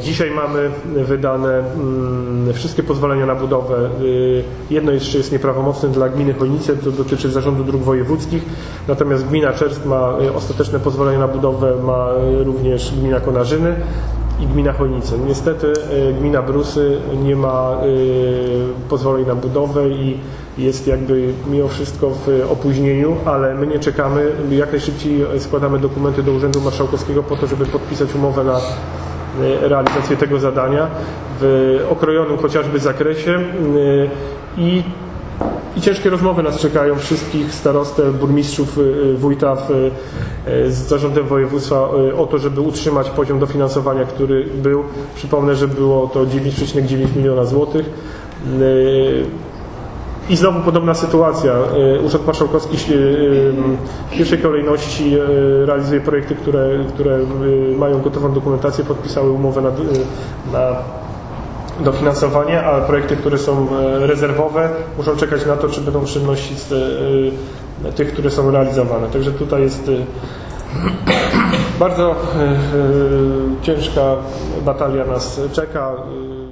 Dzisiaj mamy wydane wszystkie pozwolenia na budowę. Jedno jeszcze jest nieprawomocne dla gminy Chojnice, to dotyczy Zarządu Dróg Wojewódzkich, natomiast gmina Czersk ma ostateczne pozwolenie na budowę, ma również gmina Konarzyny i gmina Chojnice. Niestety gmina Brusy nie ma pozwoleń na budowę i jest jakby mimo wszystko w opóźnieniu, ale my nie czekamy. Jak najszybciej składamy dokumenty do Urzędu Marszałkowskiego po to, żeby podpisać umowę na realizację tego zadania w okrojonym chociażby zakresie i ciężkie rozmowy nas czekają wszystkich starostów, burmistrzów, wójta z zarządem województwa o to, żeby utrzymać poziom dofinansowania, który był. Przypomnę, że było to 9,9 miliona złotych. I znowu podobna sytuacja. Urząd Marszałkowski w pierwszej kolejności realizuje projekty, które mają gotową dokumentację, podpisały umowę na dofinansowanie, a projekty, które są rezerwowe, muszą czekać na to, czy będą oszczędności z tych, które są realizowane. Także tutaj jest bardzo ciężka batalia nas czeka.